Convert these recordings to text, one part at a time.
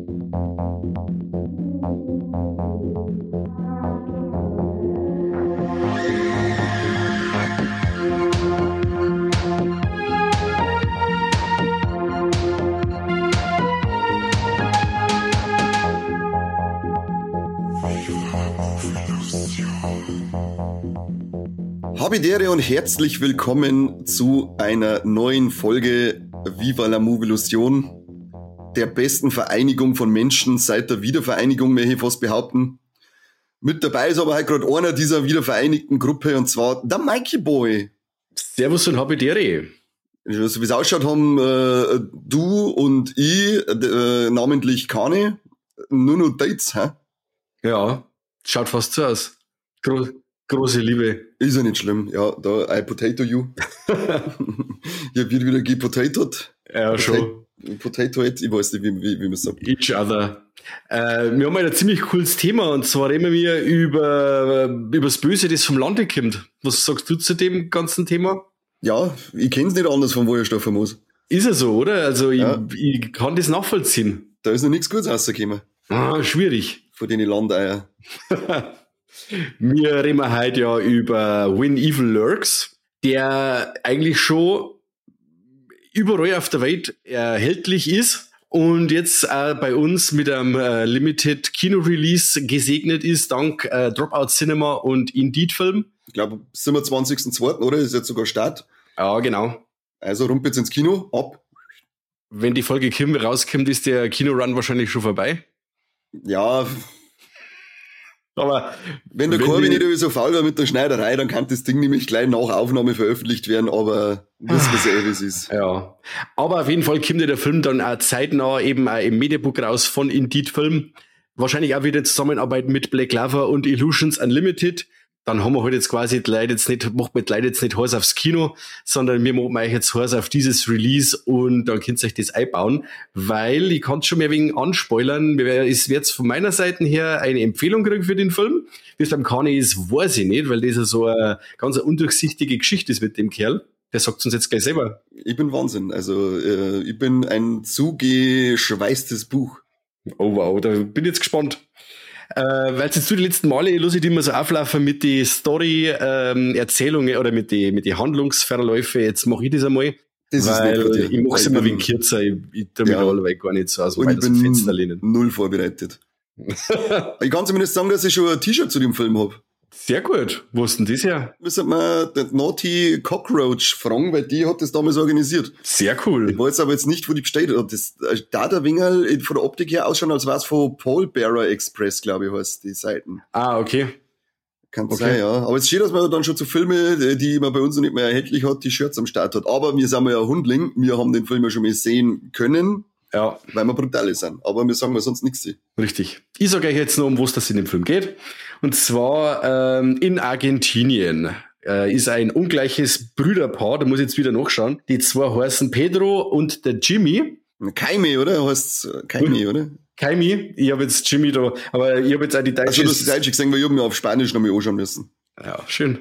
Habidere und herzlich willkommen zu einer neuen Folge Viva la Movilusion, der besten Vereinigung von Menschen seit der Wiedervereinigung, möchte ich fast behaupten. Mit dabei ist aber halt gerade einer dieser wiedervereinigten Gruppe, und zwar der Mikey Boy. Servus und Habidere. So wie es ausschaut, haben du und ich, namentlich Kane, nur noch Dates, hä? Ja, schaut fast so aus. Große Liebe. Ist ja nicht schlimm. Ja, da, I potato you. Hier wird wieder gepotatot. Ja, schon. Potato it, ich weiß nicht, wie man sagt. Each other. Wir haben ein ziemlich cooles Thema, und zwar reden wir über das Böse, das vom Lande kommt. Was sagst du zu dem ganzen Thema? Ja, ich kenn's nicht anders, von wo ich stoffen muss. Ist er so, oder? Also ich kann das nachvollziehen. Da ist noch nichts Gutes rausgekommen. Schwierig. Von den Landeier. Wir reden heute ja über When Evil Lurks, der eigentlich schon überall auf der Welt erhältlich ist und jetzt bei uns mit einem Limited Kino-Release gesegnet ist, dank Dropout Cinema und Indeed Film. Ich glaube, 27.02., oder? Ist jetzt sogar Start. Ja, genau. Also rumpelt's ins Kino, ab. Wenn die Folge Kim rauskommt, ist der Kinorun wahrscheinlich schon vorbei. Ja, aber wenn der Corby nicht so faul war mit der Schneiderei, dann kann das Ding nämlich gleich nach Aufnahme veröffentlicht werden, aber wissen wir selber, wie es ist. Ja, aber auf jeden Fall kommt der Film dann auch zeitnah eben auch im Mediabook raus von Indeed Film. Wahrscheinlich auch wieder in Zusammenarbeit mit Black Clover und Illusions Unlimited. Dann haben wir halt jetzt quasi die Leute jetzt nicht, macht man die Leute jetzt nicht Haus aufs Kino, sondern wir machen euch jetzt Haus auf dieses Release, und dann könnt ihr euch das einbauen, weil ich kann es schon mehr wegen anspoilern. Es wird von meiner Seite her eine Empfehlung kriegen für den Film. Wie es beim Kani ist, weiß ich nicht, weil das ja so eine ganz undurchsichtige Geschichte ist mit dem Kerl. Der sagt uns jetzt gleich selber. Ich bin Wahnsinn. Also ich bin ein zugeschweißtes Buch. Oh wow, da bin ich jetzt gespannt. Weil jetzt die letzten Male lasse ich die immer so auflaufen mit die Story-Erzählungen oder mit die Handlungsverläufe. Jetzt mache ich das einmal. Das weil ist nicht ich mache es immer wegen kürzer. Ich tue mich allweil gar nicht so aus, und weil ich das Fenster lehnen. Null vorbereitet. Ich kann zumindest sagen, dass ich schon ein T-Shirt zu dem Film habe. Sehr gut. Wo ist denn das her? Müssen wir den Naughty Cockroach fragen, weil die hat das damals organisiert. Sehr cool. Ich weiß aber jetzt nicht, wo die bestellt hat. Das, da der Wingerl von der Optik her ausschauen, als wäre es von Pallbearer Express, glaube ich, heißt die Seiten. Ah, okay. Kann sein, ja. Aber es steht, dass man dann schon zu Filme, die man bei uns noch nicht mehr erhältlich hat, die Shirts am Start hat. Aber wir sind ja Hundling. Wir haben den Film ja schon mal sehen können. Ja. Weil wir Brutale sind. Aber wir sagen mal sonst nichts. Richtig. Ich sage euch jetzt noch, um was das in dem Film geht. Und zwar in Argentinien ist ein ungleiches Brüderpaar, da muss ich jetzt wieder nachschauen. Die zwei heißen Pedro und der Jimmy. Kaimi, oder? Heißt's Kaimi, oder? Kaimi, ich habe jetzt Jimmy da, aber ich habe jetzt auch die deutsche... Also du hast die deutsche gesehen, weil ich habe mir auf Spanisch noch mal anschauen müssen. Ja, schön.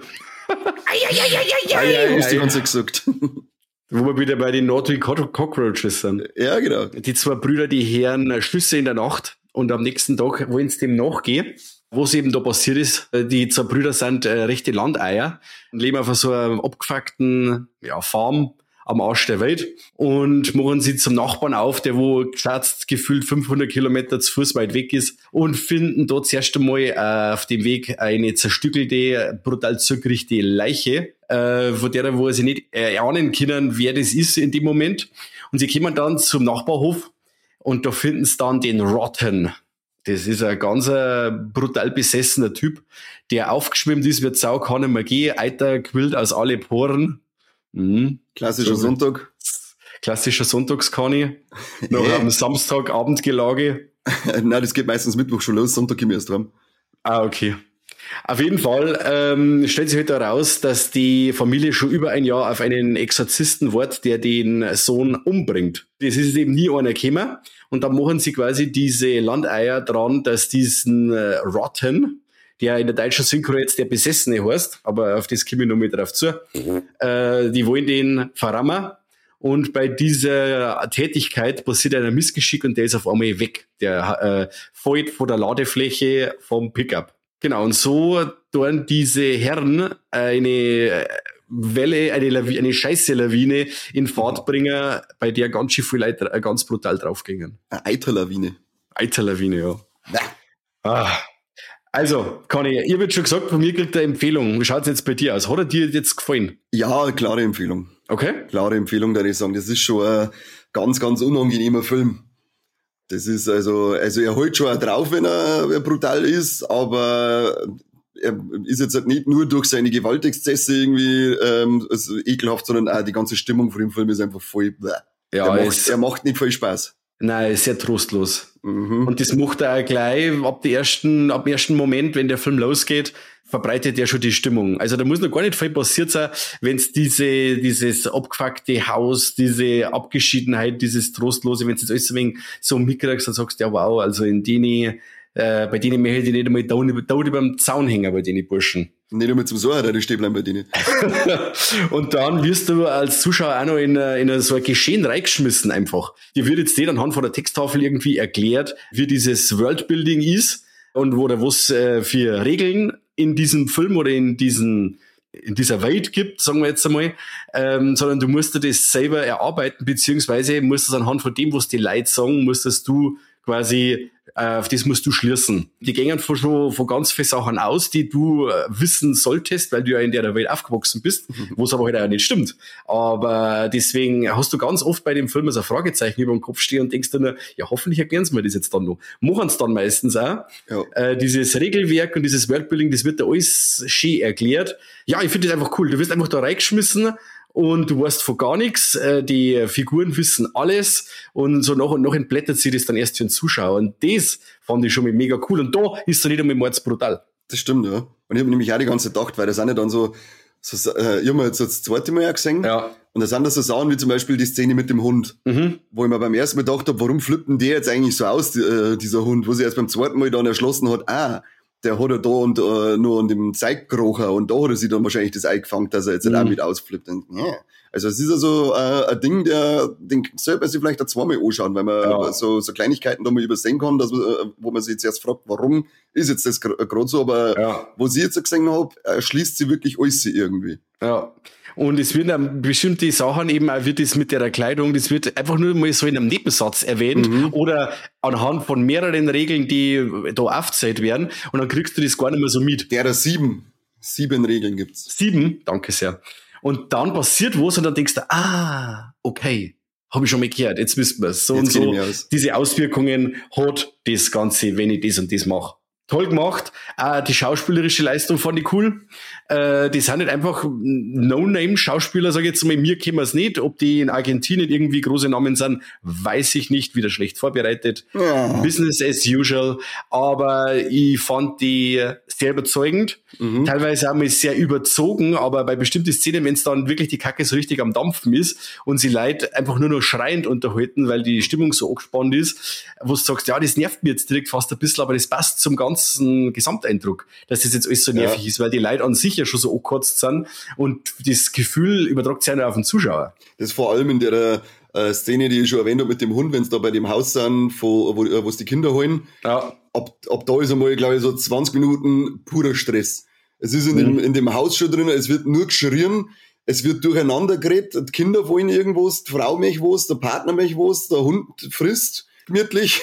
Hast du ganz gesagt. Wo wir wieder bei den Naughty Cockroaches sind. Ja, genau. Die zwei Brüder, die hören Schlüsse in der Nacht, und am nächsten Tag wollen sie dem nachgehen. Was eben da passiert ist, die zwei Brüder sind rechte Landeier und leben auf so einer abgefuckten Farm am Arsch der Welt und machen sie zum Nachbarn auf, der wo geschätzt gefühlt 500 Kilometer zu Fuß weit weg ist, und finden dort zuerst einmal auf dem Weg eine zerstückelte, brutal zugerichtete Leiche, von der wo sie nicht erahnen können, wer das ist in dem Moment. Und sie kommen dann zum Nachbarhof und da finden sie dann den Rotten. Das ist ein ganz brutal besessener Typ, der aufgeschwemmt ist wie Sau, kann nicht mehr gehen, Eiter quillt aus alle Poren. Mhm. Klassischer Sonntag. Klassischer Sonntagskani. Noch am Samstagabendgelage. Nein, das geht meistens Mittwoch schon los, Sonntag gehen wir erst dran. Ah, okay. Auf jeden Fall stellt sich heute heraus, dass die Familie schon über ein Jahr auf einen Exorzisten wartet, der den Sohn umbringt. Das ist eben nie einer gekommen. Und dann machen sie quasi diese Landeier dran, dass diesen Rotten, der in der deutschen Synchro jetzt der Besessene heißt, aber auf das komme ich noch mit drauf zu, die wollen den verrammen und bei dieser Tätigkeit passiert ein Missgeschick und der ist auf einmal weg. Der fällt von der Ladefläche vom Pickup. Genau, und so tun diese Herren eine Welle, eine scheiße Lawine in Fahrt bringen, bei der ganz schön viele Leute ganz brutal draufgingen. Eine Eiterlawine. Eiterlawine, ja. Ja. Ah. Also, Conny, ihr habt schon gesagt, von mir kriegt eine Empfehlung. Wie schaut's jetzt bei dir aus? Hat er dir jetzt gefallen? Ja, klare Empfehlung. Okay. Klare Empfehlung, würde ich sagen. Das ist schon ein ganz, ganz unangenehmer Film. Das ist also er holt schon auch drauf, wenn er brutal ist, aber er ist jetzt halt nicht nur durch seine Gewaltexzesse irgendwie also ekelhaft, sondern auch die ganze Stimmung von dem Film ist einfach voll bläh. Ja, er macht nicht viel Spaß. Nein, sehr trostlos. Und das macht er auch gleich ab dem ersten Moment, wenn der Film losgeht, verbreitet er schon die Stimmung. Also da muss noch gar nicht viel passiert sein, wenn es dieses abgefuckte Haus, diese Abgeschiedenheit, dieses Trostlose, wenn es jetzt alles ein wenig so mitkriegst, dann sagst du, ja wow, also bei denen möchte ich nicht einmal da über dem Zaun hängen, bei denen Burschen. Nicht einmal zum Sorgen, die stehen bleiben bei denen. Und dann wirst du als Zuschauer auch noch in so ein Geschehen reingeschmissen einfach. Dir wird jetzt nicht anhand von der Texttafel irgendwie erklärt, wie dieses Worldbuilding ist und was für Regeln in diesem Film oder in dieser Welt gibt, sagen wir jetzt einmal, sondern du musst dir das selber erarbeiten, beziehungsweise musst du es anhand von dem, was die Leute sagen, musstest du quasi, auf das musst du schließen. Die gehen von ganz vielen Sachen aus, die du wissen solltest, weil du ja in der Welt aufgewachsen bist, wo es aber halt auch nicht stimmt. Aber deswegen hast du ganz oft bei dem Film so ein Fragezeichen über dem Kopf stehen und denkst dir nur, ja, hoffentlich erklären sie mir das jetzt dann noch. Machen es dann meistens auch. Ja. Dieses Regelwerk und dieses Worldbuilding, das wird da alles schön erklärt. Ja, ich finde das einfach cool. Du wirst einfach da reingeschmissen und du weißt von gar nichts, die Figuren wissen alles und so nach und nach entblättert sich das dann erst für den Zuschauer und das fand ich schon mal mega cool und da ist er nicht einmal mordsbrutal. Das stimmt, ja. Und ich habe nämlich auch die ganze Zeit gedacht, weil das sind ja dann so ich habe jetzt das zweite Mal ja gesehen, ja. Und da sind das so Sachen wie zum Beispiel die Szene mit dem Hund, wo ich mir beim ersten Mal gedacht habe, warum flippt denn der jetzt eigentlich so aus, dieser Hund, wo sich erst beim zweiten Mal dann erschlossen hat, der hat er da und nur an dem Zeig gerochen und da hat er sich dann wahrscheinlich das Ei gefangen, dass er jetzt nicht auch mit ausflippt. Und, ja. Also es ist also ein Ding, den sollte man sich vielleicht auch zweimal anschauen, weil man so Kleinigkeiten da mal übersehen kann, wo man sich jetzt erst fragt, warum ist jetzt das gerade so, aber wo ich jetzt gesehen habe, schließt sie wirklich alles irgendwie. Ja. Und es wird dann bestimmte Sachen eben auch wird das mit der Kleidung, das wird einfach nur mal so in einem Nebensatz erwähnt oder anhand von mehreren Regeln, die da aufgezählt werden und dann kriegst du das gar nicht mehr so mit. Sieben Regeln gibt's. 7? Danke sehr. Und dann passiert was und dann denkst du, okay, habe ich schon mal gehört, jetzt wissen wir es. So jetzt und so, diese Auswirkungen hat das Ganze, wenn ich das und das mache. Toll gemacht. Die schauspielerische Leistung fand ich cool. Die sind nicht einfach No-Name-Schauspieler, sage ich jetzt mal. Mir kennen wir es nicht. Ob die in Argentinien irgendwie große Namen sind, weiß ich nicht. Wieder schlecht vorbereitet. Ja. Business as usual. Aber ich fand die sehr überzeugend. Teilweise auch mal sehr überzogen. Aber bei bestimmten Szenen, wenn es dann wirklich die Kacke so richtig am Dampfen ist und sie Leute einfach nur noch schreiend unterhalten, weil die Stimmung so angespannt ist, wo du sagst, ja, das nervt mir jetzt direkt fast ein bisschen, aber das passt zum ganzen Gesamteindruck, dass das jetzt alles so nervig ist, weil die Leute an sich ja schon so angekotzt sind und das Gefühl übertragt sich ja auf den Zuschauer. Das vor allem in der Szene, die ich schon erwähnt habe mit dem Hund, wenn sie da bei dem Haus sind, wo sie die Kinder holen. Ja. Ab da ist einmal, glaube ich, so 20 Minuten purer Stress. Es ist in dem Haus schon drin, es wird nur geschrien, es wird durcheinander geredet, die Kinder wollen irgendwas, die Frau möchte was, der Partner möchte was, der Hund frisst gemütlich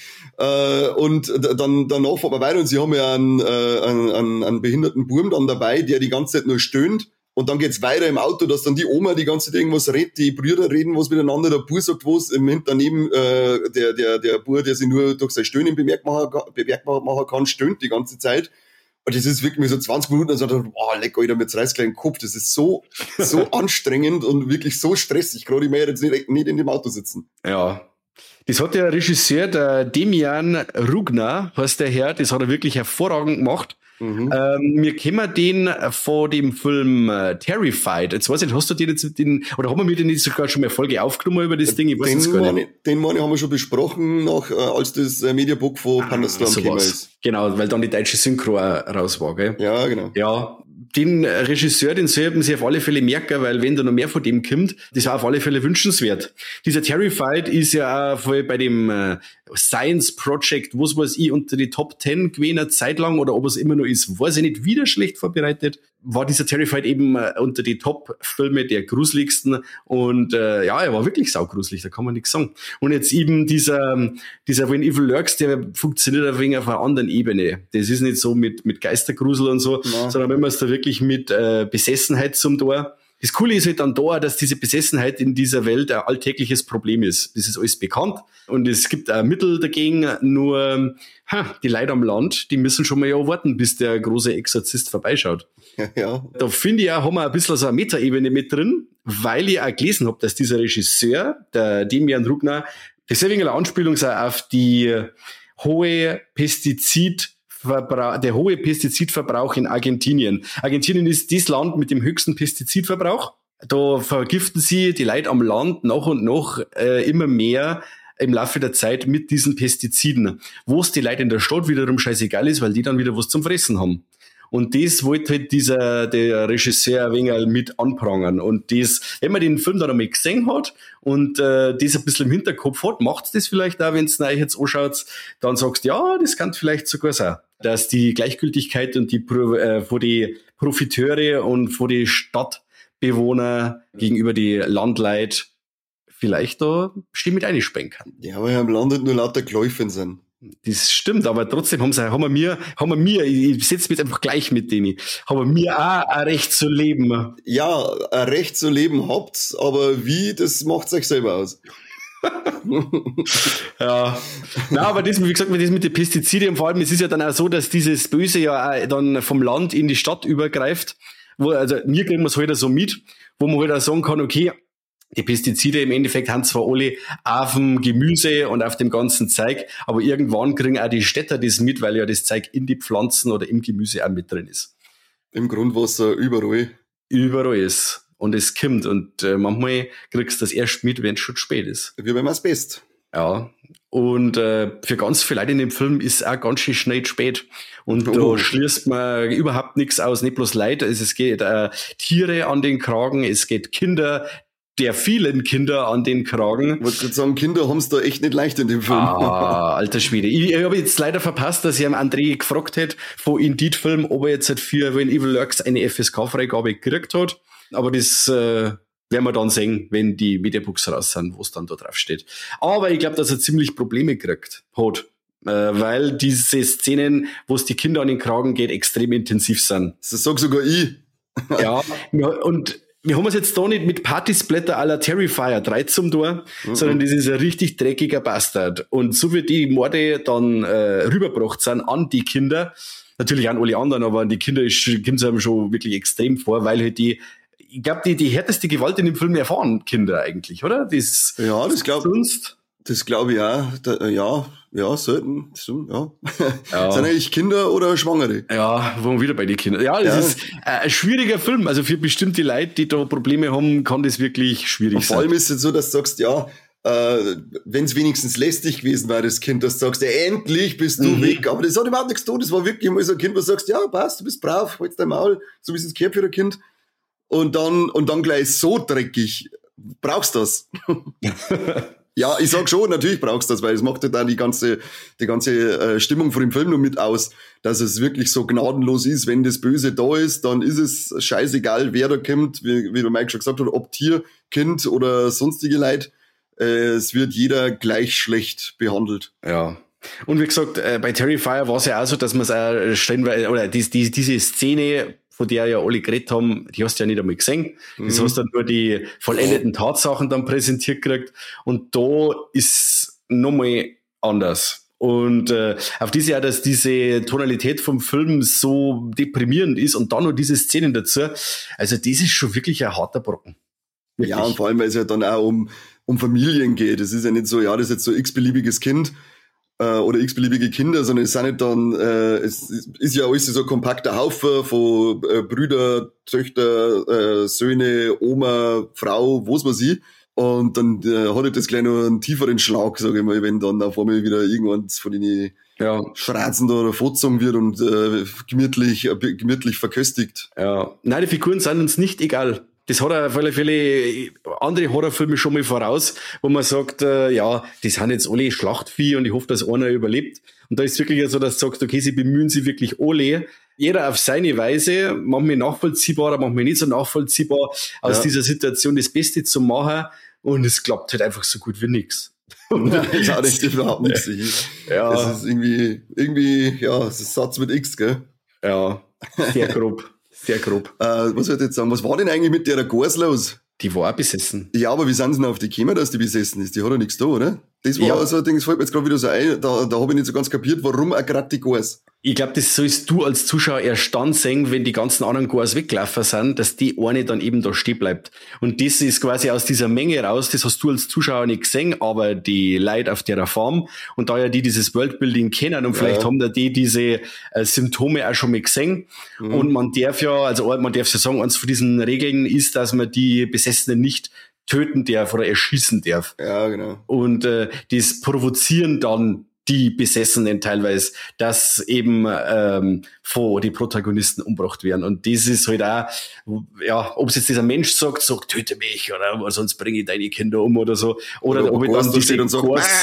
und dann danach fahren wir weiter und sie haben ja einen behinderten Burm dann dabei, der die ganze Zeit nur stöhnt und dann geht's weiter im Auto, dass dann die Oma die ganze Zeit irgendwas redet, die Brüder reden was miteinander, der Bub sagt was, daneben der Bub, der sich nur durch sein Stöhnen bemerkbar machen kann, stöhnt die ganze Zeit. Und das ist wirklich so 20 Minuten, und dann leck, Alter, mir zerreißt gleich den Kopf. Das ist so anstrengend und wirklich so stressig. Gerade ich möchte jetzt nicht in dem Auto sitzen. Ja. Das hat der Regisseur, der Demian Rugner, heißt der Herr, das hat er wirklich hervorragend gemacht. Wir kennen den vor dem Film Terrified. Jetzt weiß ich nicht, hast du den jetzt oder haben wir den nicht sogar schon mal Folge aufgenommen über das Ding? Ich weiß es gar nicht. Den haben wir schon besprochen, als das Mediabook von Pandastorm gekommen ist. Genau, weil dann die deutsche Synchro raus war, gell? Ja, genau. Ja, den Regisseur, den sollten sie auf alle Fälle merken, weil wenn da noch mehr von dem kommt, das war auf alle Fälle wünschenswert. Dieser Terrified ist ja auch voll bei dem Science Project, was weiß ich, unter die Top 10 gewesen, eine Zeit lang, oder ob es immer noch ist, weiß ich nicht, wieder schlecht vorbereitet, war dieser Terrified eben unter die Top-Filme der gruseligsten, und ja, er war wirklich saugruselig, da kann man nichts sagen. Und jetzt eben dieser When Evil Lurks, der funktioniert ein wenig auf einer anderen Ebene. Das ist nicht so mit Geistergrusel und so, sondern wenn man es da wirklich mit Besessenheit zum Tor. Das Coole ist halt dann da, dass diese Besessenheit in dieser Welt ein alltägliches Problem ist. Das ist alles bekannt und es gibt auch Mittel dagegen, nur die Leute am Land, die müssen schon mal ja warten, bis der große Exorzist vorbeischaut. Ja. Da finde ich auch, haben wir ein bisschen so eine Metaebene mit drin, weil ich auch gelesen habe, dass dieser Regisseur, der Demian Rugner, das ist ja eine Anspielung auf die hohe der hohe Pestizidverbrauch in Argentinien. Argentinien ist das Land mit dem höchsten Pestizidverbrauch. Da vergiften sie die Leute am Land nach und nach immer mehr im Laufe der Zeit mit diesen Pestiziden. Wo es die Leute in der Stadt wiederum scheißegal ist, weil die dann wieder was zum Fressen haben. Und das wollte halt der Regisseur ein wenig mit anprangern. Und das, wenn man den Film dann einmal gesehen hat und das ein bisschen im Hinterkopf hat, macht's das vielleicht auch, wenn es euch jetzt anschaut, dann sagst du, ja, das kann vielleicht sogar sein. Dass die Gleichgültigkeit und von die Profiteure und von die Stadtbewohner gegenüber die Landleute vielleicht da mit einspringen kann. Ja, weil am Land nur lauter Gläufen sind. Das stimmt, aber trotzdem haben wir, ich setze mich einfach gleich mit denen, haben wir auch ein Recht zu leben. Ja, ein Recht zu leben habt, aber wie, das macht euch selber aus. Ja. Na, aber das, wie gesagt, das mit den Pestiziden, vor allem, es ist ja dann auch so, dass dieses Böse ja auch dann vom Land in die Stadt übergreift. Also, mir kriegen wir es halt so mit, wo man halt auch sagen kann, okay, die Pestizide im Endeffekt haben zwar alle auf dem Gemüse und auf dem ganzen Zeug, aber irgendwann kriegen auch die Städter das mit, weil ja das Zeug in die Pflanzen oder im Gemüse auch mit drin ist. Im Grundwasser überall. Überall ist. Und es kommt. Und manchmal kriegst du das erst mit, wenn es schon spät ist. Wie beim Asbest. Ja. Und für ganz viele Leute in dem Film ist es auch ganz schön schnell spät. Und da schließt man überhaupt nichts aus, nicht bloß Leute. Es geht Tiere an den Kragen, es geht Kinder, der vielen Kinder an den Kragen. Ich wollte gerade sagen, Kinder haben es da echt nicht leicht in dem Film. Alter Schwede. Ich habe jetzt leider verpasst, dass ich am André gefragt hätte, von Indeed Film, ob er jetzt für When Evil Lurks eine FSK-Freigabe gekriegt hat. Aber das werden wir dann sehen, wenn die Mediabooks raus sind, wo es dann da drauf steht. Aber ich glaube, dass er ziemlich Probleme gekriegt hat. Weil diese Szenen, wo es die Kinder an den Kragen geht, extrem intensiv sind. Das sag sogar ich. Ja, und wir haben es jetzt da nicht mit Partysplatter à la Terrifier 3 zum Tor, sondern das ist ein richtig dreckiger Bastard. Und so wie die Morde dann rübergebracht sind an die Kinder, natürlich an alle anderen, aber an die Kinder kommt es einem schon wirklich extrem vor, weil halt ich glaube, die härteste Gewalt in dem Film erfahren Kinder eigentlich, oder? Das glaube ich auch. Ja, selten. Stimmt, ja. Sind eigentlich Kinder oder Schwangere? Ja, wo wir wieder bei den Kindern. Ja, das ist ein schwieriger Film. Also für bestimmte Leute, die da Probleme haben, kann das wirklich schwierig sein. Vor allem ist es so, dass du sagst, ja, wenn es wenigstens lästig gewesen wäre, das Kind, dass du sagst, ja, endlich bist du weg. Aber das hat überhaupt nichts zu tun. Das war wirklich mal so ein Kind, wo du sagst, ja, passt, du bist brav, halt dein Maul, so wie es gehört für ein Kind. Und dann gleich so dreckig. Brauchst du das? Ja, ich sag schon, natürlich brauchst du das, weil es macht ja dann die ganze Stimmung von dem Film nur mit aus, dass es wirklich so gnadenlos ist. Wenn das Böse da ist, dann ist es scheißegal, wer da kommt, wie der Mike schon gesagt hat, ob Tier, Kind oder sonstige Leute. Es wird jeder gleich schlecht behandelt. Ja. Und wie gesagt, bei Terrifier war es ja auch so, dass man es auch stellenweise, oder diese Szene, von der ja alle geredet haben, die hast du ja nicht einmal gesehen. Das hast du dann nur die vollendeten Tatsachen dann präsentiert gekriegt. Und da ist nochmal anders. Und auf diese ja, dass diese Tonalität vom Film so deprimierend ist und dann noch diese Szenen dazu, also das ist schon wirklich ein harter Brocken. Wirklich. Ja, und vor allem, weil es ja dann auch um Familien geht. Es ist ja nicht so, ja, das ist jetzt so x-beliebiges Kind oder x-beliebige Kinder, sondern es sind nicht dann, es ist ja alles so ein kompakter Haufen von Brüder, Töchter, Söhne, Oma, Frau, was weiß ich. Und dann hat halt das gleich noch einen tieferen Schlag, sage ich mal, wenn dann auf einmal wieder irgendwann von den Schratzen da oder vorgezogen wird und gemütlich verköstigt. Ja. Nein, die Figuren sind uns nicht egal. Das hat auf alle Fälle andere Horrorfilme schon mal voraus, wo man sagt, die sind jetzt alle Schlachtvieh und ich hoffe, dass einer überlebt. Und da ist wirklich so, dass du sagst, okay, sie bemühen sich wirklich alle. Jeder auf seine Weise, manchmal nachvollziehbar, manchmal nicht so nachvollziehbar, aus dieser Situation das Beste zu machen. Und es klappt halt einfach so gut wie nix. Nein, ist auch nicht überhaupt nichts. Ja. Das ist irgendwie, das ist Satz mit X, gell? Ja, sehr grob. Sehr grob. Was soll ich jetzt sagen? Was war denn eigentlich mit der Gors los? Die war auch besessen. Ja, aber wie sind sie denn auf die gekommen, dass die besessen ist? Die hat ja nichts da, oder? Das war so ein Ding, das fällt mir jetzt gerade wieder so ein, da habe ich nicht so ganz kapiert, warum auch gerade die Gors. Ich glaube, das sollst du als Zuschauer erst dann sehen, wenn die ganzen anderen Gors weggelaufen sind, dass die eine dann eben da stehen bleibt. Und das ist quasi aus dieser Menge raus, das hast du als Zuschauer nicht gesehen, aber die Leute auf der Farm und da ja die dieses Worldbuilding kennen und vielleicht haben da die diese Symptome auch schon mal gesehen. Und man darf ja sagen, eins von diesen Regeln ist, dass man die Besessenen nicht töten darf oder erschießen darf. Ja, genau. Und das provozieren dann die Besessenen teilweise, dass eben von die Protagonisten umgebracht werden. Und das ist halt auch, ob es jetzt dieser Mensch sagt, töte mich oder sonst bringe ich deine Kinder um oder so. Oder ob ich dann steht und sagt,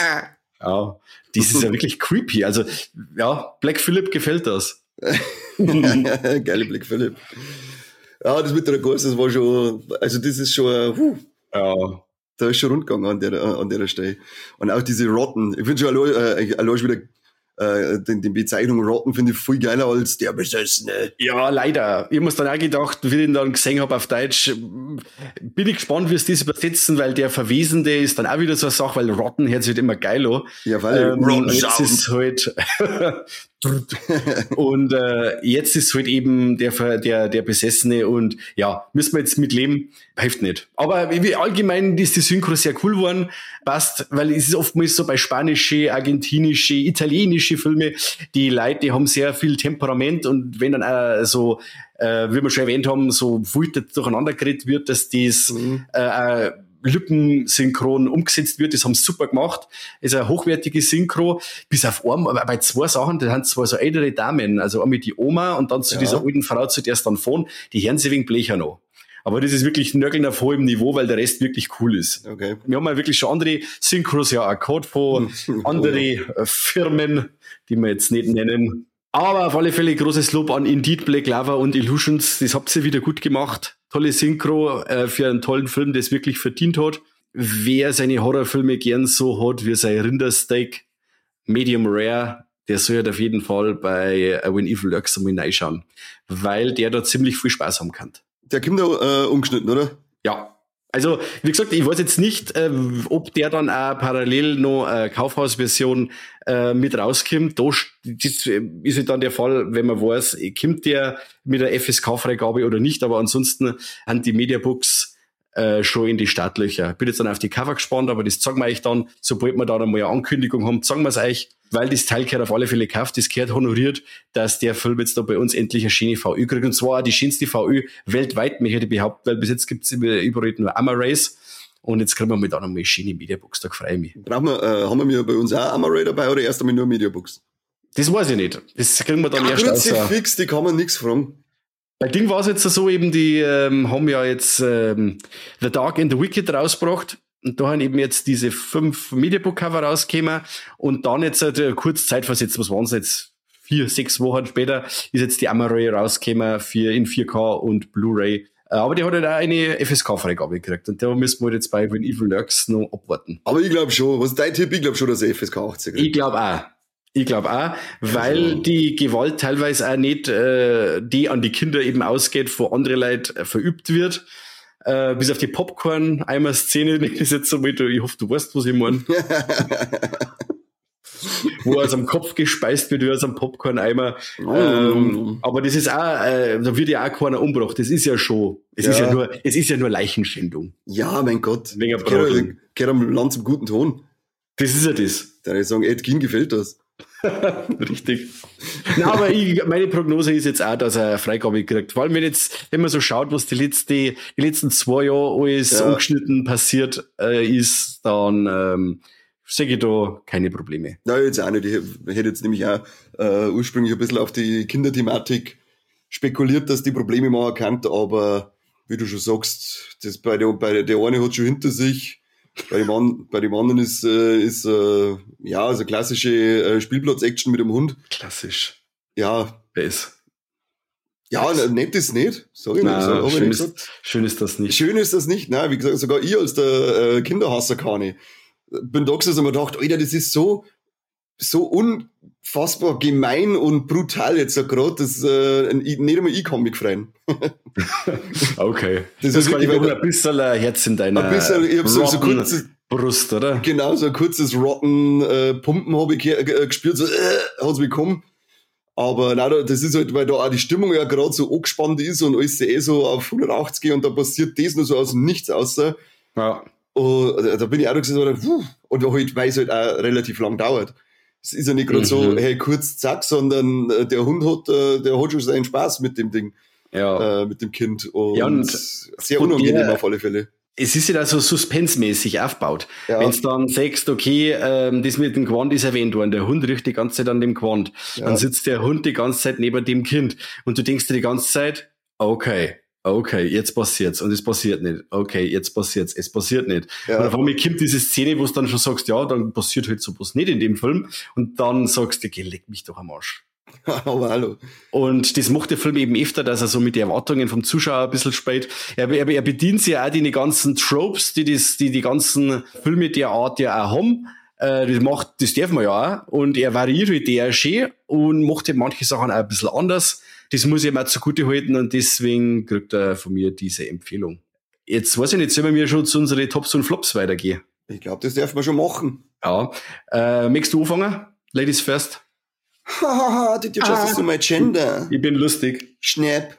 das ist ja wirklich creepy. Also, Black Phillip gefällt das. Geile Black Phillip. Ja, das mit der Gors, das war schon, also das ist schon, da ist schon rund gegangen an der Stelle. Und auch diese Rotten. Ich finde schon allein wieder die Bezeichnung Rotten finde ich viel geiler als der Besessene. Ja, leider. Ich habe mir dann auch gedacht, wie ich ihn dann gesehen habe auf Deutsch, bin ich gespannt, wie es das übersetzen, weil der Verwesende ist dann auch wieder so eine Sache, weil Rotten hört sich halt immer geil an. Ja, weil Rotten jetzt ist halt und jetzt ist halt eben der Besessene und müssen wir jetzt mit leben, hilft nicht. Aber allgemein ist die Synchro sehr cool geworden, passt, weil es ist oftmals so bei spanische, argentinische, italienische Filme, die Leute, die haben sehr viel Temperament und wenn dann auch so, wie wir schon erwähnt haben, so wild durcheinander geredet wird, dass das lippensynchron umgesetzt wird, das haben sie super gemacht. Ist eine hochwertige Synchro, bis auf aber bei zwei Sachen, da sind zwei so ältere Damen, also einmal die Oma und dann zu dieser alten Frau, zu der es dann fahren, die hören sie wegen Blecher noch. Aber das ist wirklich Nörgeln auf hohem Niveau, weil der Rest wirklich cool ist. Okay. Wir haben ja wirklich schon andere Synchros auch gehabt von anderen Firmen, die wir jetzt nicht nennen. Aber auf alle Fälle großes Lob an Indeed, Black Lava und Illusions. Das habt ihr wieder gut gemacht. Tolle Synchro für einen tollen Film, der es wirklich verdient hat. Wer seine Horrorfilme gern so hat wie sein Rindersteak, Medium Rare, der soll halt auf jeden Fall bei When Evil Lurks einmal reinschauen. Weil der da ziemlich viel Spaß haben kann. Der kommt da umgeschnitten, oder? Ja. Also, wie gesagt, ich weiß jetzt nicht, ob der dann auch parallel noch Kaufhausversion mit rauskommt. Das ist halt dann der Fall, wenn man weiß, kommt der mit der FSK-Freigabe oder nicht. Aber ansonsten haben die Mediabooks schon in die Startlöcher. Bin jetzt dann auf die Cover gespannt, aber das sagen wir euch dann, sobald wir da einmal eine Ankündigung haben, sagen wir es euch, weil das Teil gehört auf alle Fälle gekauft, das gehört honoriert, dass der Film jetzt da bei uns endlich eine schöne VÖ kriegt. Und zwar auch die schönste VÖ weltweit, möchte ich behaupten, weil bis jetzt gibt es überall nur Amarays. Und jetzt kriegen wir mal dann einmal schöne Mediabooks, da freue ich mich. Haben wir bei uns auch Amaray dabei oder erst einmal nur Mediabooks? Das weiß ich nicht. Das kriegen wir dann erst aus. Fix, die kann man nichts fragen. Bei Ding war es jetzt so eben, die haben ja jetzt The Dark and the Wicked rausgebracht. Und da haben eben jetzt diese 5 Mediabook-Cover rausgekommen. Und dann jetzt kurz Zeit versetzt, was waren es jetzt? 4-6 Wochen später ist jetzt die Amaray rausgekommen in 4K und Blu-ray. Aber die hat halt auch eine FSK-Freigabe gekriegt. Und da müssen wir jetzt bei When Evil Lurks noch abwarten. Aber ich glaube schon, was ist dein Tipp? Ich glaube schon, dass er FSK 18 kriegt. Ich glaube auch, weil die Gewalt teilweise auch nicht, die an die Kinder eben ausgeht, von anderen Leuten verübt wird. Bis auf die Popcorn-Eimer-Szene, das ist jetzt so, ich hoffe, du weißt, was ich meine. Wo aus dem Kopf gespeist wird, wie aus einem Popcorn-Eimer. Aber das ist auch, da wird ja auch keiner umgebracht. Das ist ja schon, es ist ja nur Leichenschändung. Ja, mein Gott. Gehört am Land zum guten Ton. Das ist ja das. Da würde ich sagen, Ed Gein gefällt das. Richtig. aber meine Prognose ist jetzt auch, dass er eine Freigabe kriegt. Vor allem, wenn man so schaut, was die letzten 2 Jahre alles ungeschnitten passiert ist, dann sehe ich da keine Probleme. Ja, jetzt auch nicht. Ich hätte jetzt nämlich auch ursprünglich ein bisschen auf die Kinderthematik spekuliert, dass die Probleme mal erkannt, aber wie du schon sagst, das der eine hat schon hinter sich, bei dem anderen ist also klassische Spielplatz-Action mit dem Hund. Klassisch. Ja. Bess. Ja, nett ist nicht. Sag ich nicht. Schön ist das nicht. Schön ist das nicht. Nein, wie gesagt, sogar ich als der Kinderhasser kann ich. Bin da gesessen und mir gedacht, Alter, das ist so unfassbar gemein und brutal jetzt gerade, dass nicht einmal ich kann mich freuen. Okay. Das ist wirklich ein bisschen ein Herz in deiner ich hab so kurzes Brust, oder? Genau, so ein kurzes Rotten Pumpen habe ich gespürt, so hat's bekommen. Aber nein, das ist halt, weil da auch die Stimmung ja gerade so angespannt ist und alles so auf 180 geht und da passiert das nur so aus dem Nichts außer. Ja. Und da bin ich auch gesessen und halt, weil es halt auch relativ lang dauert. Es ist ja nicht gerade so, hey, kurz, zack, sondern der Hund hat schon seinen Spaß mit dem Ding. Ja. Mit dem Kind. Und sehr unangenehm auf alle Fälle. Es ist ja da so suspensmäßig aufgebaut. Ja. Wenn du dann sagst, okay, das mit dem Gewand ist erwähnt worden, der Hund riecht die ganze Zeit an dem Gewand, dann sitzt der Hund die ganze Zeit neben dem Kind und du denkst dir die ganze Zeit, okay, jetzt passiert's und es passiert nicht. Okay, jetzt passiert's, es passiert nicht. Ja. Und auf einmal kommt diese Szene, wo du dann schon sagst, ja, dann passiert halt sowas nicht in dem Film und dann sagst du, okay, leck mich doch am Arsch. Aber hallo. Und das macht der Film eben öfter, dass er so mit den Erwartungen vom Zuschauer ein bisschen spielt. Er bedient sich ja auch die ganzen Tropes, die ganzen Filme der Art ja auch haben. Das darf man ja auch. Und er variiert halt der schön und macht halt manche Sachen auch ein bisschen anders. Das muss ich ihm auch zugute halten und deswegen kriegt er von mir diese Empfehlung. Jetzt weiß ich nicht, sollen wir schon zu unseren Tops und Flops weitergehen? Ich glaube, das darf man schon machen. Ja. Möchtest du anfangen? Ladies first. Hahaha, did you just assume my gender? Ich bin lustig. Schnapp.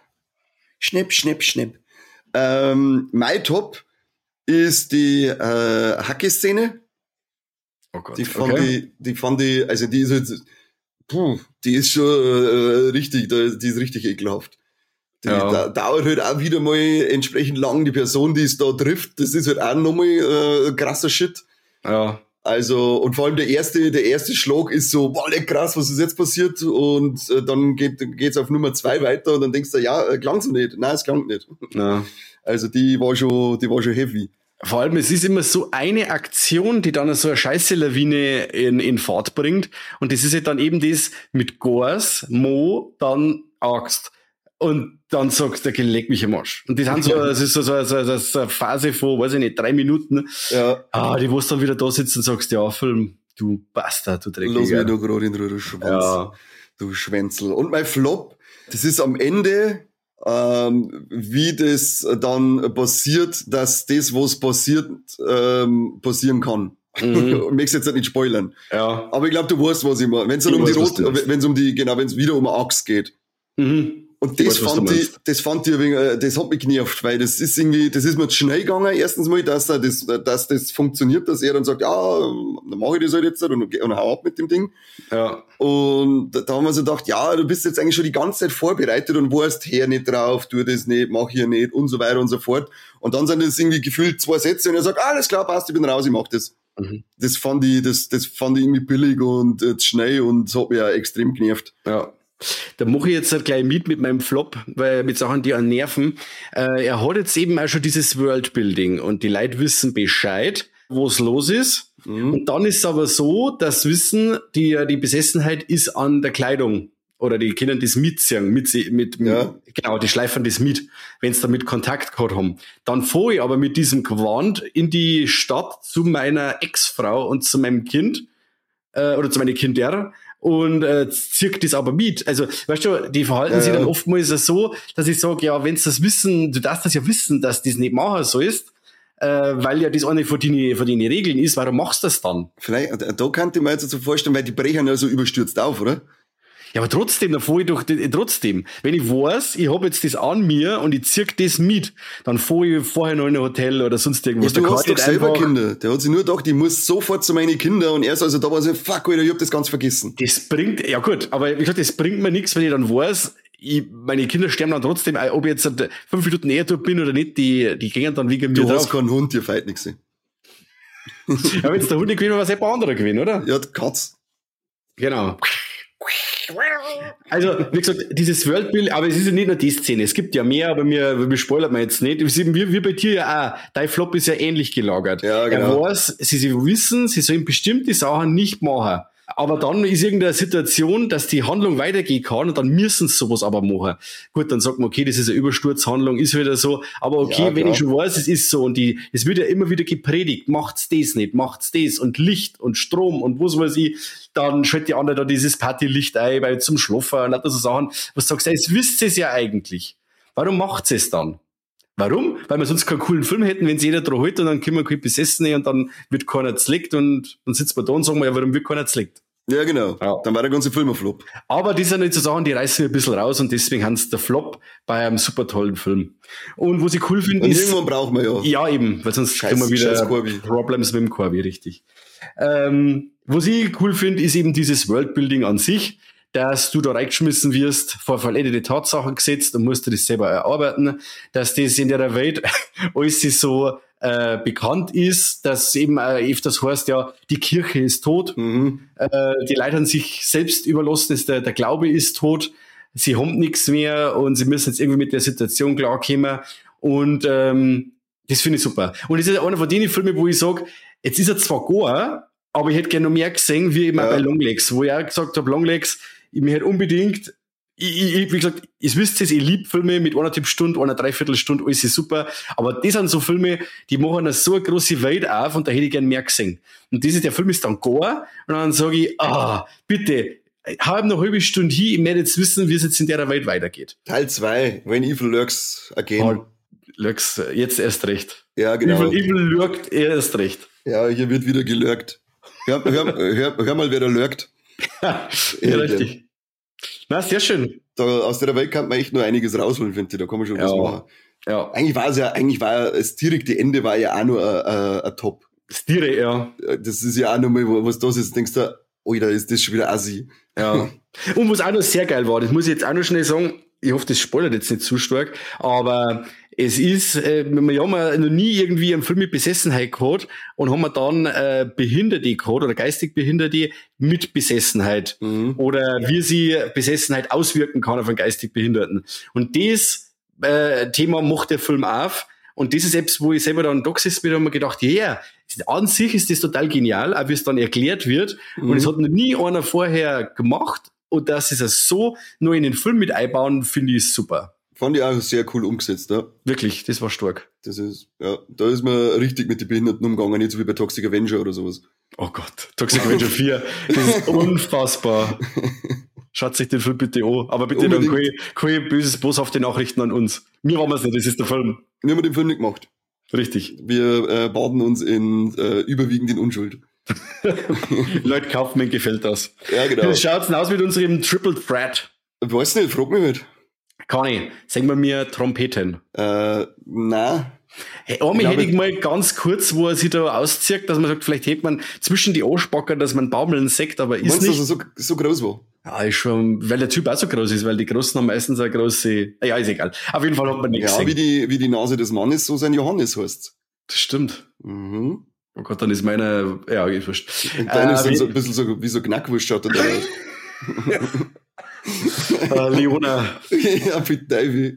Mein Top ist die Hacke-Szene. Oh Gott. Die fand ich, also die ist jetzt, die ist schon richtig, die ist richtig ekelhaft. Die dauert halt auch wieder mal entsprechend lang. Die Person, die es da trifft, das ist halt auch nochmal krasser Shit. Ja. Also, und vor allem der erste Schlag ist so, boah, krass, was ist jetzt passiert? Und dann geht's auf Nummer 2 weiter und dann denkst du, ja, klang so nicht. Nein, es klang nicht. Ja. Also, die war schon heavy. Vor allem, es ist immer so eine Aktion, die dann so eine Scheiße-Lawine in Fahrt bringt. Und das ist halt dann eben das mit Gors, Mo, dann Axt. Und dann sagst du, okay, leg mich am Arsch. Und das ist so eine Phase von, weiß ich nicht, 3 Minuten. Ja. Die wo du dann wieder da sitzt und sagst, ja, Film, du Bastard, du Dreckiger. Lass mich da gerade in Ruhe, du Schwanz. Ja. Du Schwänzel. Und mein Flop, das ist am Ende, wie das dann passiert, dass das, was passiert, passieren kann. Ich möchte jetzt nicht spoilern. Ja. Aber ich glaube, du weißt, was ich meine. Wenn es wieder um eine Axt geht. Und das fand ich das hat mich genervt, weil das ist mir zu schnell gegangen, erstens mal, dass das funktioniert, dass er dann sagt, ja, dann mache ich das halt jetzt und hau ab mit dem Ding. Ja. Und da haben wir so gedacht, ja, du bist jetzt eigentlich schon die ganze Zeit vorbereitet und weißt, hör nicht drauf, tu das nicht, mach hier nicht und so weiter und so fort. Und dann sind das irgendwie gefühlt 2 Sätze und er sagt, alles klar, passt, ich bin raus, ich mach das. Das fand ich irgendwie billig und schnell und das hat mich auch extrem genervt. Ja. Da mache ich jetzt halt gleich mit meinem Flop, weil mit Sachen, die an nerven. Er hat jetzt eben auch schon dieses Worldbuilding und die Leute wissen Bescheid, was los ist. Und dann ist es aber so, dass Wissen, die Besessenheit ist an der Kleidung. Oder die Kinder das mitziehen, genau, die schleifen das mit, wenn sie damit Kontakt gehabt haben. Dann fahre ich aber mit diesem Gewand in die Stadt zu meiner Ex-Frau und zu meinem Kind, oder zu meinen Kindern, und zirkt das aber mit. Also, weißt du, die verhalten sich dann oftmals so, dass ich sage, ja, wenn sie das wissen, du darfst das ja wissen, dass das nicht machen sollst, weil ja das eine von den Regeln ist, warum machst du das dann? Vielleicht, da könnte ich mir jetzt so vorstellen, weil die brechen ja so überstürzt auf, oder? Ja, aber trotzdem, da fahre ich doch, trotzdem. Wenn ich weiß, ich habe jetzt das an mir und ich zieh das mit, dann fahre ich vorher noch in ein Hotel oder sonst irgendwas. Ja, du hast doch selber Kinder. Der hat sich nur gedacht, ich muss sofort zu meinen Kindern und er ist also da war so, fuck, Alter, ich hab das ganz vergessen. Das bringt, ja gut, aber wie gesagt, das bringt mir nichts, wenn ich dann weiß, meine Kinder sterben dann trotzdem, ob ich jetzt 5 Minuten eher dort bin oder nicht, die gehen dann wegen mir drauf. Du hast keinen Hund, dir fällt nichts. Ja, wenn es der Hund nicht gewinnt, war es ein anderer gewinnen, oder? Ja, die Katz. Genau. Also, wie gesagt, dieses Worldbuilding, aber es ist ja nicht nur die Szene, es gibt ja mehr, aber wir spoilern wir jetzt nicht. Wie bei dir ja auch, dein Flop ist ja ähnlich gelagert. Ja, genau. Er weiß, sie wissen, sie sollen bestimmte Sachen nicht machen. Aber dann ist irgendeine Situation, dass die Handlung weitergehen kann und dann müssen sie sowas aber machen. Gut, dann sagt man, okay, das ist eine Übersturzhandlung, ist wieder so. Aber okay, ja, wenn ich schon weiß, es ist so und es wird ja immer wieder gepredigt, macht's das nicht, macht's das und Licht und Strom und was weiß ich, dann schaltet die andere da dieses Partylicht ein, weil zum Schlafen und so Sachen, was sagst du, es wisst ihr es ja eigentlich. Warum macht's es dann? Warum? Weil wir sonst keinen coolen Film hätten, wenn es jeder dran hält und dann können wir kein Besessene und dann wird keiner zleckt und dann sitzt man da und sagen wir, ja, warum wird keiner zleckt? Ja, genau. Ja. Dann war der ganze Film ein Flop. Aber die sind nicht so Sachen, die reißen wir ein bisschen raus und deswegen haben sie der Flop bei einem super tollen Film. Und was ich cool finde ist... irgendwann brauchen wir ja. Ja, eben, weil sonst kriegen wir wieder Problems mit dem Corby, richtig. Was ich cool finde, ist eben dieses Worldbuilding an sich, dass du da reingeschmissen wirst, vor vollendete Tatsachen gesetzt und musst dir das selber erarbeiten, dass das in der Welt alles so bekannt ist, dass eben öfters heißt, ja, die Kirche ist tot, die Leute haben sich selbst überlassen, der Glaube ist tot, sie haben nichts mehr und sie müssen jetzt irgendwie mit der Situation klarkommen und das finde ich super. Und das ist einer von den Filmen, wo ich sage, jetzt ist er zwar Gore, aber ich hätte gerne noch mehr gesehen, wie eben bei Longlegs, wo ich auch gesagt habe, Longlegs, ich möchte unbedingt, wie gesagt, ihr wisst es, ich liebe Filme mit 1,5 Stunden, 1,75 Stunden, alles ist super, aber das sind so Filme, die machen so eine große Welt auf und da hätte ich gerne mehr gesehen. Und der Film ist dann Gore und dann sage ich, bitte, hau ihm noch eine halbe Stunde hin, ich möchte jetzt wissen, wie es jetzt in der Welt weitergeht. Teil 2, When Evil Lurks Again. Lurks, jetzt erst recht. Ja, genau. Evil lurkt erst recht. Ja, hier wird wieder gelurkt. Hör mal, wer da lurkt. Ja, richtig. Na, sehr schön. Da, aus der Welt kann man echt nur einiges rausholen, finde ich. Da kann man schon was machen. Ja. Eigentlich war das direkte Ende war ja auch nur ein Top. Das direkte, ja. Das ist ja auch nochmal, was das ist, denkst du, da ist das schon wieder assi. Ja. Und was auch noch sehr geil war, das muss ich jetzt auch noch schnell sagen, ich hoffe, das spoilert jetzt nicht zu stark, aber es ist, wir haben noch nie irgendwie einen Film mit Besessenheit gehabt und haben wir dann Behinderte gehabt oder geistig Behinderte mit Besessenheit oder wie sie Besessenheit auswirken kann auf einen geistig Behinderten. Und das Thema macht der Film auf und das ist etwas, wo ich selber dann da gesessen bin und mir gedacht, ja, an sich ist das total genial, auch wie es dann erklärt wird und es hat noch nie einer vorher gemacht und dass sie es so nur in den Film mit einbauen, finde ich super. Fand ich auch sehr cool umgesetzt, ja. Wirklich, das war stark. Das ist, ja, da ist man richtig mit den Behinderten umgegangen, nicht so wie bei Toxic Avenger oder sowas. Oh Gott, Toxic Avenger 4, das ist unfassbar. Schaut sich den Film bitte an, aber bitte unbedingt. Dann keine böses, boshafte Nachrichten an uns. Mir waren wir es nicht, das ist der Film. Wir haben den Film nicht gemacht. Richtig. Wir baden uns überwiegend in Unschuld. Leute, Kaufmann gefällt das. Ja, genau. Wie schaut's denn aus mit unserem Triple Threat? Weiß nicht, frag mich nicht. Kann ich. Sagen wir mir Trompeten. Nein. Hey, einmal hätte ich mal ganz kurz, wo er sich da auszieht, dass man sagt, vielleicht hätte man zwischen die Anspacker, dass man baumeln sagt, aber ist nicht. Dass er so groß war? Ja, ist schon, weil der Typ auch so groß ist, weil die Großen haben meistens eine große, ja, ist egal. Auf jeden Fall hat man nichts gesehen. Wie die Nase des Mannes, so sein Johannes heißt. Das stimmt. Oh Gott, dann ist meiner, ja, ist wurscht. Und deiner ist dann so ein bisschen so, wie so Knackwurst schaut er da aus. Leona. Ja, bitte, Davy.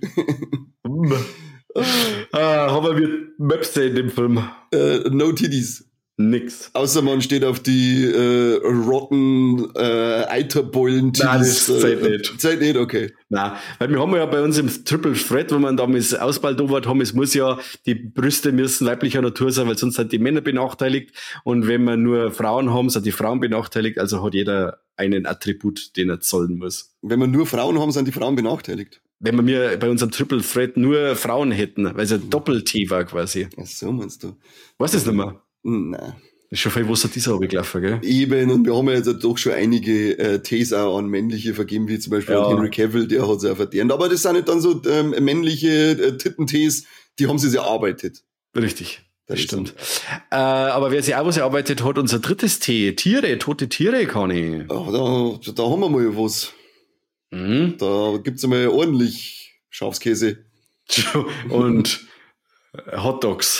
Haben wir Möpse in dem Film? No Titties. Nix. Außer man steht auf die rotten Eiterbeulen-Titties. Nein, das zählt nicht. Zählt nicht, okay. Nein, weil wir haben ja bei uns im Triple Threat, wo man damals ausbaldowert haben, es muss ja, die Brüste müssen weiblicher Natur sein, weil sonst sind die Männer benachteiligt. Und wenn wir nur Frauen haben, sind die Frauen benachteiligt, also hat jeder einen Attribut, den er zollen muss. Wenn wir nur Frauen haben, sind die Frauen benachteiligt. Wenn wir bei unserem Triple Threat nur Frauen hätten, weil es ja Doppel-T war quasi. Ach so, meinst du? Weißt du das nicht mehr? Nein. Ist schon viel Wasser dieser runtergelaufen, gell? Eben, und wir haben ja jetzt doch schon einige Tees auch an männliche vergeben, wie zum Beispiel Henry Cavill, der hat es auch verdient. Aber das sind nicht dann so männliche Tittentees, die haben sie sich erarbeitet. Richtig, das stimmt. Aber wer sich auch was erarbeitet hat, unser drittes Tee, tote Tiere, Conny. Da haben wir mal was. Da gibt's einmal ordentlich Schafskäse. Und Hotdogs.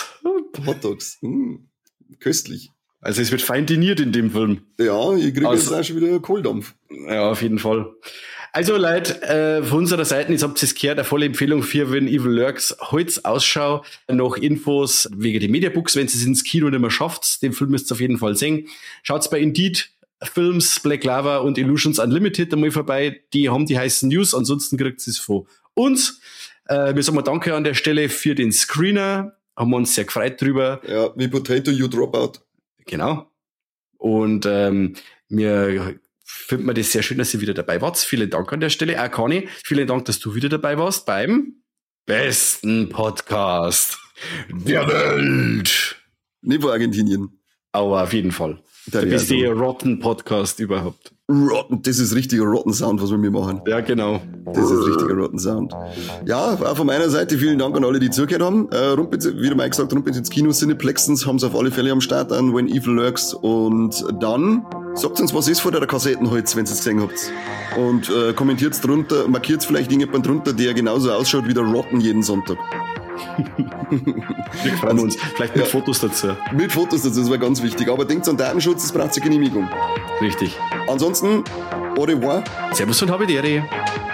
Köstlich. Also es wird fein diniert in dem Film. Ja, ich kriege jetzt auch schon wieder Kohldampf. Ja, auf jeden Fall. Also Leute, von unserer Seite, jetzt habt ihr es gehört, eine volle Empfehlung für When Evil Lurks. Halt's Ausschau. Noch Infos wegen den Mediabooks, wenn ihr es ins Kino nicht mehr schafft. Den Film müsst ihr auf jeden Fall sehen. Schaut's bei Indeed Films, Black Lava und Illusions Unlimited einmal vorbei. Die haben die heißen News, ansonsten kriegt ihr es von uns. Wir sagen mal Danke an der Stelle für den Screener. Haben wir uns sehr gefreut drüber. Ja, wie Potato You Dropout. Genau. Und mir findet man das sehr schön, dass ihr wieder dabei wart. Vielen Dank an der Stelle. Auch Conny, vielen Dank, dass du wieder dabei warst beim besten Podcast der Welt. Nicht vor Argentinien. Aber auf jeden Fall. Der beste Rotten-Podcast überhaupt. Rotten, das ist richtiger Rotten-Sound, was wir mir machen. Ja, genau. Das ist richtiger Rotten-Sound. Ja, auch von meiner Seite vielen Dank an alle, die zugehört haben. Wie der Mike gesagt, Rumpitz ins Kino, Cineplexens haben sie auf alle Fälle am Start an, When Evil Lurks. Und dann sagt uns, was ist vor der Kassettenholz, wenn ihr es gesehen habt. Und kommentiert drunter, markiert vielleicht irgendjemand drunter, der genauso ausschaut wie der Rotten jeden Sonntag. Wir freuen uns. Vielleicht mit Fotos dazu. Mit Fotos dazu, das war ganz wichtig. Aber denkt an Datenschutz, das braucht zur Genehmigung. Richtig. Ansonsten, au revoir. Servus und habe die Ehre.